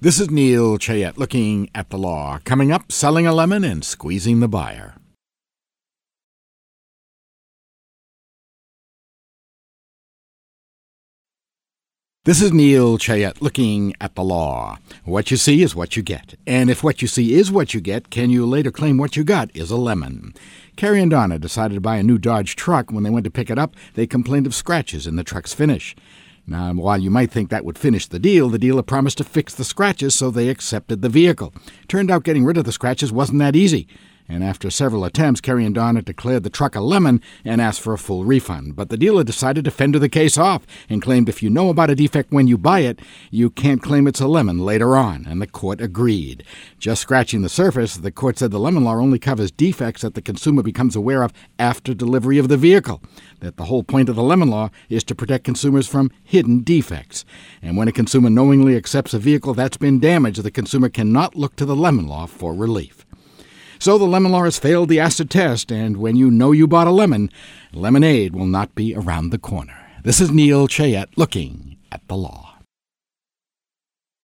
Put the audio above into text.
This is Neil Chayette looking at the law. Coming up, selling a lemon and squeezing the buyer. This is Neil Chayette looking at the law. What you see is what you get. And if what you see is what you get, can you later claim what you got is a lemon? Carrie and Donna decided to buy a new Dodge truck. When they went to pick it up, they complained of scratches in the truck's finish. Now, while you might think that would finish the dealer promised to fix the scratches, so they accepted the vehicle. Turned out getting rid of the scratches wasn't that easy. And after several attempts, Carrie and Donna declared the truck a lemon and asked for a full refund. But the dealer decided to fender the case off and claimed if you know about a defect when you buy it, you can't claim it's a lemon later on, and the court agreed. Just scratching the surface, the court said the lemon law only covers defects that the consumer becomes aware of after delivery of the vehicle, that the whole point of the lemon law is to protect consumers from hidden defects. And when a consumer knowingly accepts a vehicle that's been damaged, the consumer cannot look to the lemon law for relief. So the lemon law has failed the acid test, and when you know you bought a lemon, lemonade will not be around the corner. This is Neil Chayette looking at the law.